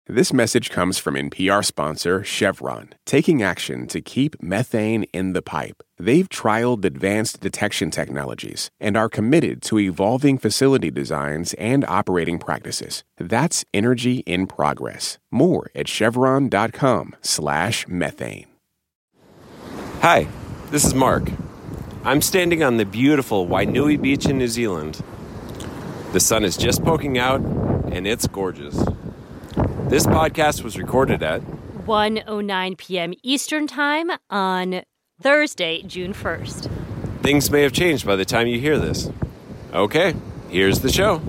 This message comes from NPR sponsor Chevron, taking action to keep methane in the pipe. They've trialed advanced detection technologies and are committed to evolving facility designs and operating practices. That's energy in progress. More at chevron.com/methane. Hi, this is Mark. I'm standing on the beautiful Wainui Beach in New Zealand. The sun is just poking out, and it's gorgeous. This podcast was recorded at 1:09 p.m. Eastern Time on Thursday, June 1st. Things may have changed by the time you hear this. Okay, here's the show.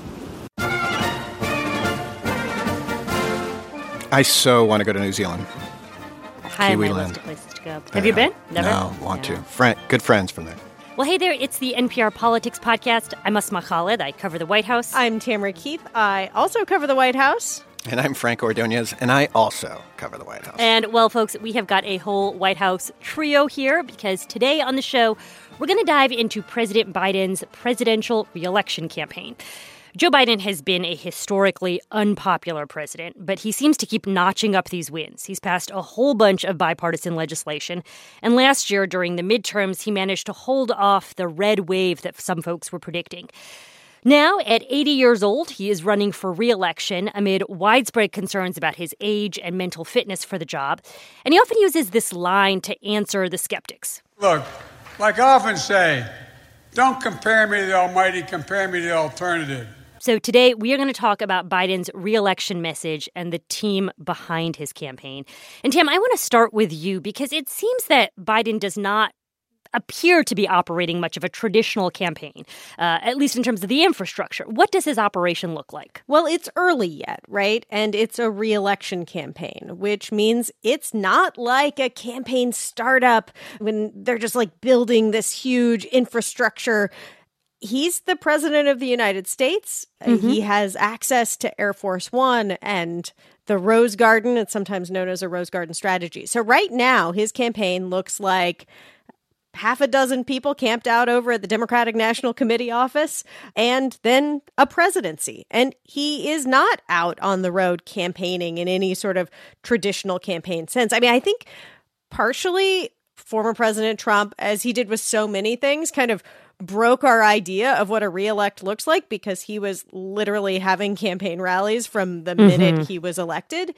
I so want to go to New Zealand. High on my list of places to go. Have you been? Never? No, want to. Good friends from there. Well, hey there, it's the NPR Politics Podcast. I'm Asma Khalid. I cover the White House. I'm Tamara Keith. I also cover the White House. And I'm Frank Ordonez, and I also cover the White House. And, well, folks, we have got a whole White House trio here because today on the show, we're going to dive into President Biden's presidential reelection campaign. Joe Biden has been a historically unpopular president, but he seems to keep notching up these wins. He's passed a whole bunch of bipartisan legislation, and last year during the midterms, he managed to hold off the red wave that some folks were predicting. Now, at 80 years old, he is running for re-election amid widespread concerns about his age and mental fitness for the job. And he often uses this line to answer the skeptics. Look, like I often say, don't compare me to the almighty, compare me to the alternative. So today, we are going to talk about Biden's re-election message and the team behind his campaign. And Tam, I want to start with you because it seems that Biden does not appear to be operating much of a traditional campaign, at least in terms of the infrastructure. What does his operation look like? Well, it's early yet, right? And it's a re-election campaign, which means it's not like a campaign startup when they're just like building this huge infrastructure. He's the president of the United States. Mm-hmm. He has access to Air Force One and the Rose Garden. It's sometimes known as a Rose Garden strategy. So right now, his campaign looks like half a dozen people camped out over at the Democratic National Committee office, and then a presidency. And he is not out on the road campaigning in any sort of traditional campaign sense. I mean, I think partially former President Trump, as he did with so many things, kind of broke our idea of what a re-elect looks like because he was literally having campaign rallies from the minute he was elected.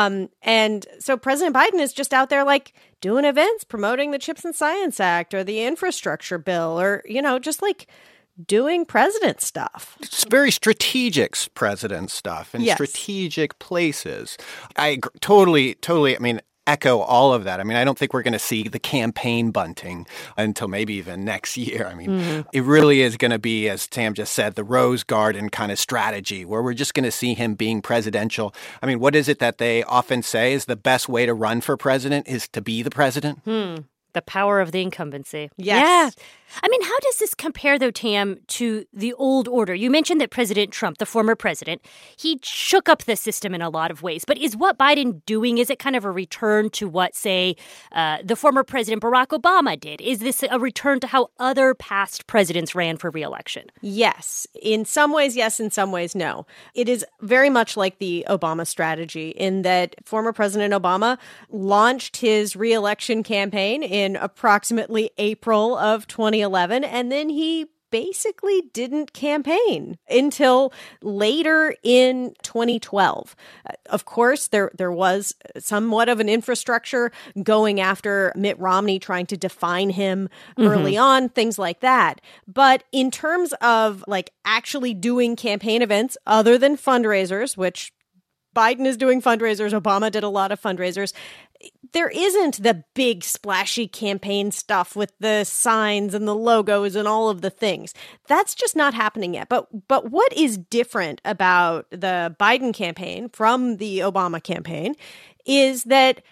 And so President Biden is just out there like doing events, promoting the CHIPS and Science Act or the infrastructure bill or, you know, just like doing president stuff. It's very strategic president stuff in Yes. strategic places. I totally, I mean, echo all of that. I mean, I don't think we're going to see the campaign bunting until maybe even next year. I mean, It really is going to be, as Tam just said, the Rose Garden kind of strategy where we're just going to see him being presidential. I mean, what is it that they often say is the best way to run for president is to be the president? The power of the incumbency. Yes. Yeah. I mean, how does this compare, though, Tam, to the old order? You mentioned that President Trump, the former president, he shook up the system in a lot of ways. But is what Biden doing, is it kind of a return to what, say, the former President Barack Obama did? Is this a return to how other past presidents ran for re-election? Yes. In some ways, yes. In some ways, no. It is very much like the Obama strategy in that former President Obama launched his re-election campaign in approximately April of 2011, and then he basically didn't campaign until later in 2012. Of course, there was somewhat of an infrastructure going after Mitt Romney, trying to define him early on, things like that. But in terms of like actually doing campaign events other than fundraisers, which Biden is doing fundraisers, Obama did a lot of fundraisers, there isn't the big splashy campaign stuff with the signs and the logos and all of the things. That's just not happening yet. But what is different about the Biden campaign from the Obama campaign is that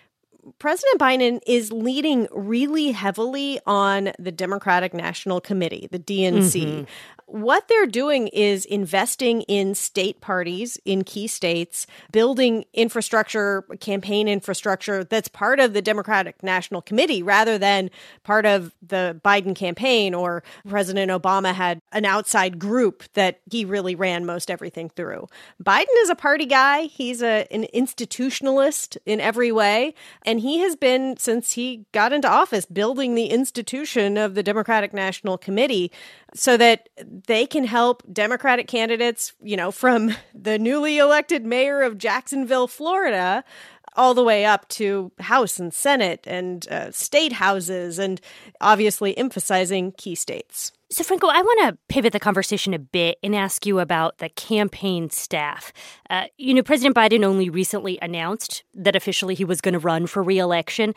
President Biden is leading really heavily on the Democratic National Committee, the DNC. What they're doing is investing in state parties in key states, building infrastructure, campaign infrastructure that's part of the Democratic National Committee rather than part of the Biden campaign, or President Obama had an outside group that he really ran most everything through. Biden is a party guy. He's an institutionalist in every way. And he has been, since he got into office, building the institution of the Democratic National Committee so that they can help Democratic candidates, from the newly elected mayor of Jacksonville, Florida, all the way up to House and Senate and state houses, and obviously emphasizing key states. So, Franco, I want to pivot the conversation a bit and ask you about the campaign staff. President Biden only recently announced that officially he was going to run for re-election.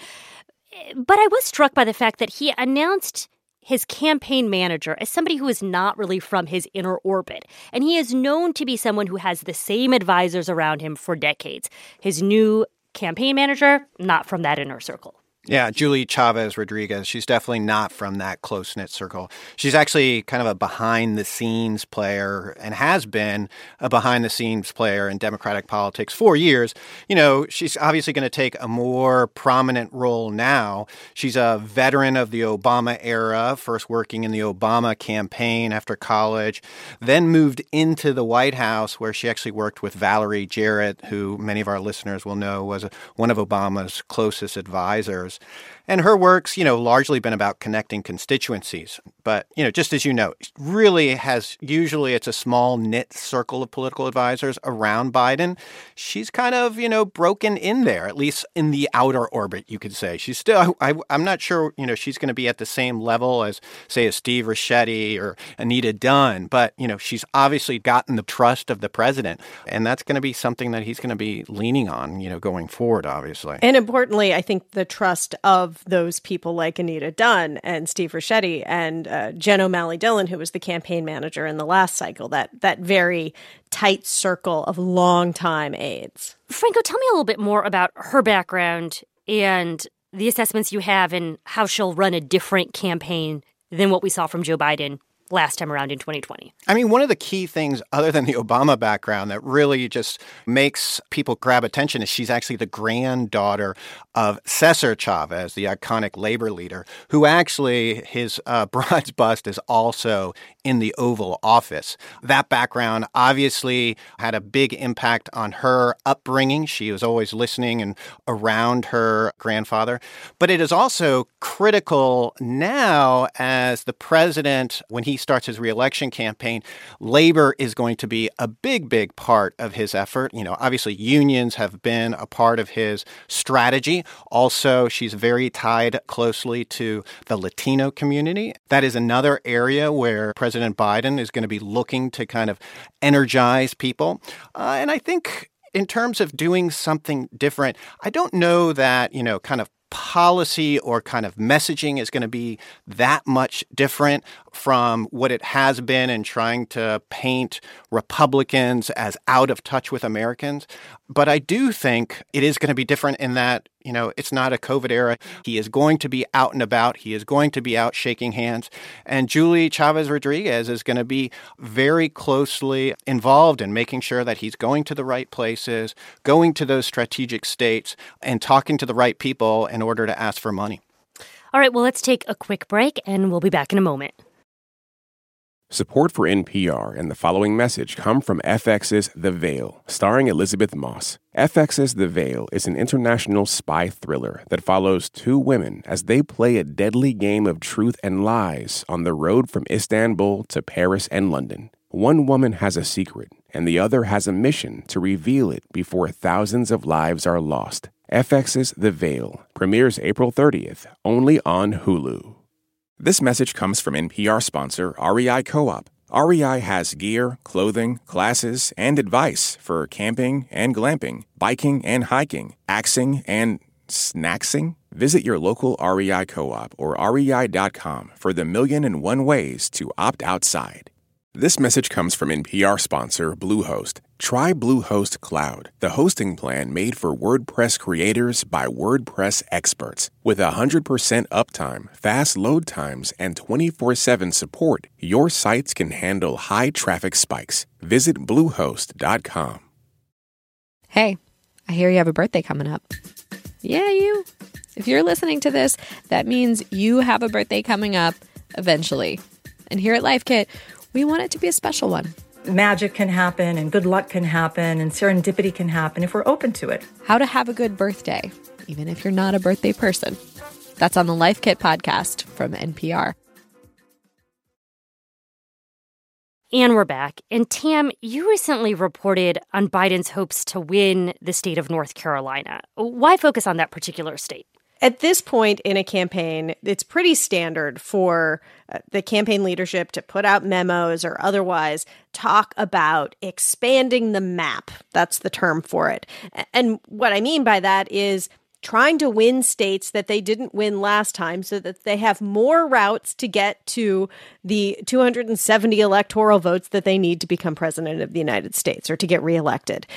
But I was struck by the fact that he announced his campaign manager as somebody who is not really from his inner orbit. And he is known to be someone who has the same advisors around him for decades. His new campaign manager, not from that inner circle. Yeah, Julie Chavez Rodriguez, she's definitely not from that close-knit circle. She's actually kind of a behind-the-scenes player and has been a behind-the-scenes player in Democratic politics for years. She's obviously going to take a more prominent role now. She's a veteran of the Obama era, first working in the Obama campaign after college, then moved into the White House where she actually worked with Valerie Jarrett, who many of our listeners will know was one of Obama's closest advisors. And her work's, largely been about connecting constituencies. But, just as really usually it's a small knit circle of political advisors around Biden. She's kind of, broken in there, at least in the outer orbit, you could say. She's still, I'm not sure, she's going to be at the same level as, say, a Steve Ricchetti or Anita Dunn. But, she's obviously gotten the trust of the president. And that's going to be something that he's going to be leaning on, going forward, obviously. And importantly, I think the trust of those people like Anita Dunn and Steve Ricchetti and Jen O'Malley Dillon, who was the campaign manager in the last cycle, that very tight circle of longtime aides. Franco, tell me a little bit more about her background and the assessments you have and how she'll run a different campaign than what we saw from Joe Biden last time around in 2020. I mean, one of the key things, other than the Obama background, that really just makes people grab attention is she's actually the granddaughter of Cesar Chavez, the iconic labor leader, who actually, his bronze bust is also in the Oval Office. That background obviously had a big impact on her upbringing. She was always listening and around her grandfather. But it is also critical now as the president, when he starts his reelection campaign, labor is going to be a big, big part of his effort. Obviously unions have been a part of his strategy. Also, she's very tied closely to the Latino community. That is another area where President Biden is going to be looking to kind of energize people. And I think in terms of doing something different, I don't know that, kind of policy or kind of messaging is going to be that much different from what it has been in trying to paint Republicans as out of touch with Americans. But I do think it is going to be different in that, it's not a COVID era. He is going to be out and about. He is going to be out shaking hands. And Julie Chavez Rodriguez is going to be very closely involved in making sure that he's going to the right places, going to those strategic states, and talking to the right people in order to ask for money. All right, well, let's take a quick break, and we'll be back in a moment. Support for NPR and the following message come from FX's The Veil, starring Elizabeth Moss. FX's The Veil is an international spy thriller that follows two women as they play a deadly game of truth and lies on the road from Istanbul to Paris and London. One woman has a secret, and the other has a mission to reveal it before thousands of lives are lost. FX's The Veil premieres April 30th, only on Hulu. This message comes from NPR sponsor REI Co-op. REI has gear, clothing, classes, and advice for camping and glamping, biking and hiking, axing and snacksing. Visit your local REI Co-op or rei.com for the 1,000,001 ways to opt outside. This message comes from NPR sponsor Bluehost. Try Bluehost Cloud, the hosting plan made for WordPress creators by WordPress experts. With 100% uptime, fast load times, and 24/7 support, your sites can handle high traffic spikes. Visit Bluehost.com. Hey, I hear you have a birthday coming up. Yeah, you. If you're listening to this, that means you have a birthday coming up eventually. And here at Life Kit, we want it to be a special one. Magic can happen and good luck can happen and serendipity can happen if we're open to it. How to have a good birthday, even if you're not a birthday person. That's on the Life Kit podcast from NPR. And we're back. And Tam, you recently reported on Biden's hopes to win the state of North Carolina. Why focus on that particular state? At this point in a campaign, it's pretty standard for the campaign leadership to put out memos or otherwise talk about expanding the map. That's the term for it. And what I mean by that is trying to win states that they didn't win last time so that they have more routes to get to the 270 electoral votes that they need to become president of the United States or to get reelected.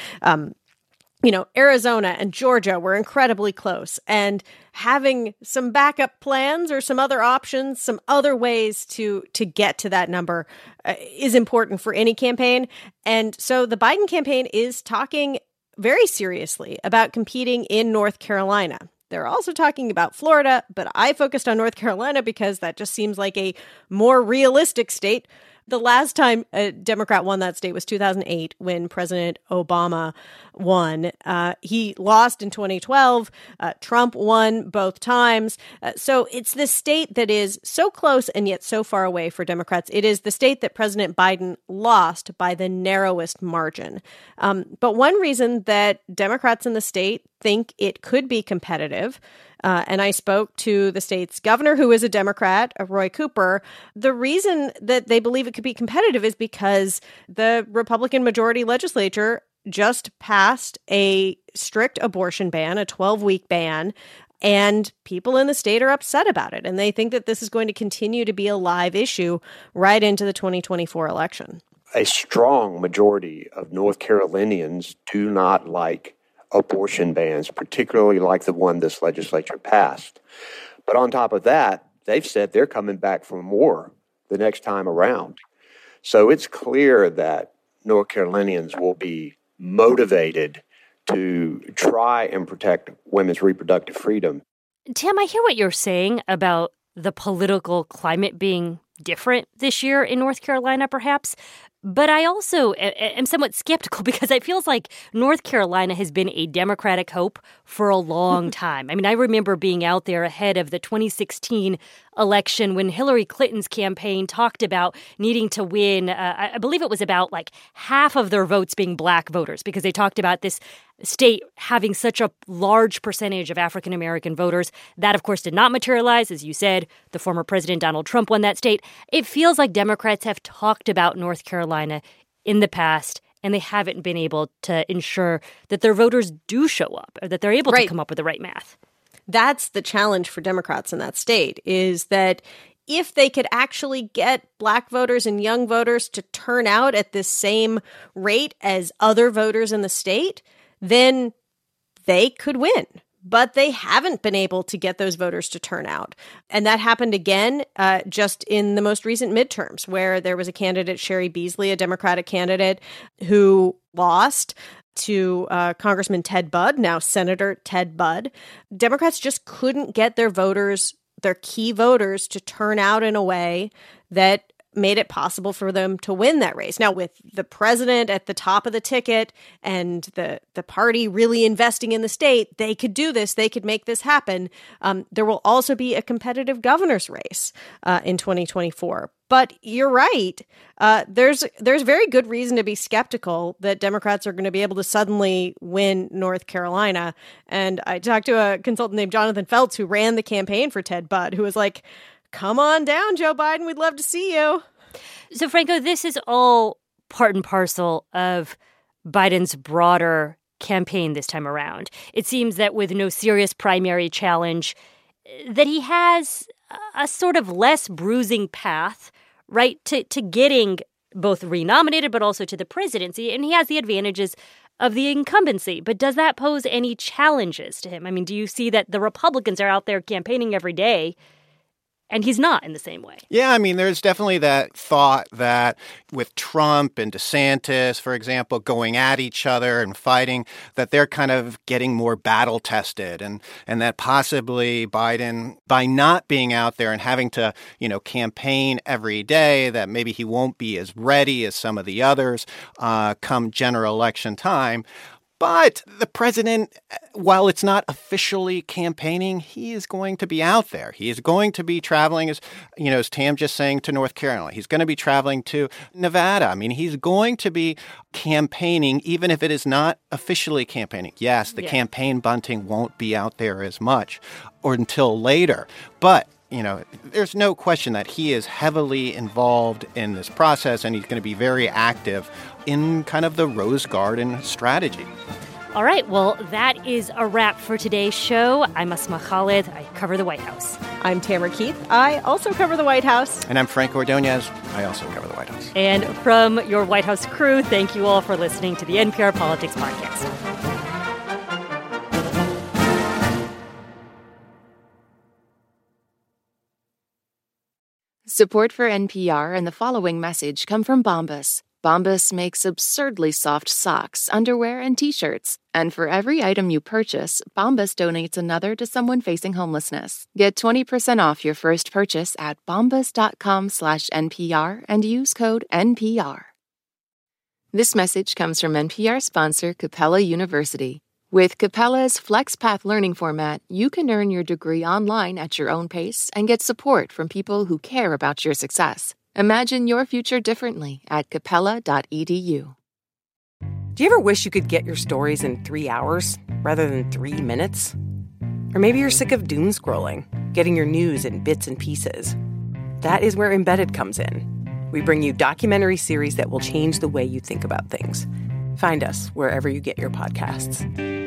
Arizona and Georgia were incredibly close, and having some backup plans or some other options, some other ways to get to that number is important for any campaign. And so the Biden campaign is talking very seriously about competing in North Carolina. They're also talking about Florida, but I focused on North Carolina because that just seems like a more realistic state. The last time a Democrat won that state was 2008 when President Obama won. He lost in 2012. Trump won both times. So it's this state that is so close and yet so far away for Democrats. It is the state that President Biden lost by the narrowest margin. But one reason that Democrats in the state think it could be competitive, and I spoke to the state's governor, who is a Democrat, Roy Cooper. The reason that they believe it could be competitive is because the Republican majority legislature just passed a strict abortion ban, a 12-week ban, and people in the state are upset about it. And they think that this is going to continue to be a live issue right into the 2024 election. A strong majority of North Carolinians do not like abortion bans, particularly like the one this legislature passed. But on top of that, they've said they're coming back for more the next time around. So it's clear that North Carolinians will be motivated to try and protect women's reproductive freedom. Tam, I hear what you're saying about the political climate being different this year in North Carolina, perhaps. But I also am somewhat skeptical because it feels like North Carolina has been a Democratic hope for a long time. I mean, I remember being out there ahead of the 2016 election when Hillary Clinton's campaign talked about needing to win, I believe it was about like half of their votes being black voters, because they talked about this state having such a large percentage of African-American voters. That, of course, did not materialize. As you said, the former President Donald Trump won that state. It feels like Democrats have talked about North Carolina in the past, and they haven't been able to ensure that their voters do show up, or that they're able to come up with the right math. That's the challenge for Democrats in that state, is that if they could actually get black voters and young voters to turn out at the same rate as other voters in the state, then they could win. But they haven't been able to get those voters to turn out. And that happened again just in the most recent midterms, where there was a candidate, Sherry Beasley, a Democratic candidate, who lost to Congressman Ted Budd, now Senator Ted Budd. Democrats just couldn't get their voters, their key voters, to turn out in a way that made it possible for them to win that race. Now, with the president at the top of the ticket and the party really investing in the state, they could do this. They could make this happen. There will also be a competitive governor's race in 2024. But you're right. There's very good reason to be skeptical that Democrats are going to be able to suddenly win North Carolina. And I talked to a consultant named Jonathan Feltz, who ran the campaign for Ted Budd, who was like, "Come on down, Joe Biden. We'd love to see you." So, Franco, this is all part and parcel of Biden's broader campaign this time around. It seems that with no serious primary challenge, that he has a sort of less bruising path, right, to getting both renominated but also to the presidency, and he has the advantages of the incumbency. But does that pose any challenges to him? I mean, do you see that the Republicans are out there campaigning every day, and he's not in the same way? Yeah, I mean, there's definitely that thought that with Trump and DeSantis, for example, going at each other and fighting, that they're kind of getting more battle tested, and that possibly Biden, by not being out there and having to, campaign every day, that maybe he won't be as ready as some of the others come general election time. But the president, while it's not officially campaigning, he is going to be out there. He is going to be traveling, as Tam just saying, to North Carolina. He's going to be traveling to Nevada. I mean, he's going to be campaigning, even if it is not officially campaigning. Yes, the campaign bunting won't be out there as much or until later. But there's no question that he is heavily involved in this process, and he's going to be very active in kind of the Rose Garden strategy. All right, well, that is a wrap for today's show. I'm Asma Khalid. I cover the White House. I'm Tamara Keith. I also cover the White House. And I'm Frank Ordonez. I also cover the White House. And from your White House crew, thank you all for listening to the NPR Politics Podcast. Support for NPR and the following message come from Bombas. Bombas makes absurdly soft socks, underwear, and T-shirts. And for every item you purchase, Bombas donates another to someone facing homelessness. Get 20% off your first purchase at bombas.com/NPR and use code NPR. This message comes from NPR sponsor Capella University. With Capella's FlexPath learning format, you can earn your degree online at your own pace and get support from people who care about your success. Imagine your future differently at capella.edu. Do you ever wish you could get your stories in 3 hours rather than 3 minutes? Or maybe you're sick of doom scrolling, getting your news in bits and pieces. That is where Embedded comes in. We bring you documentary series that will change the way you think about things. Find us wherever you get your podcasts.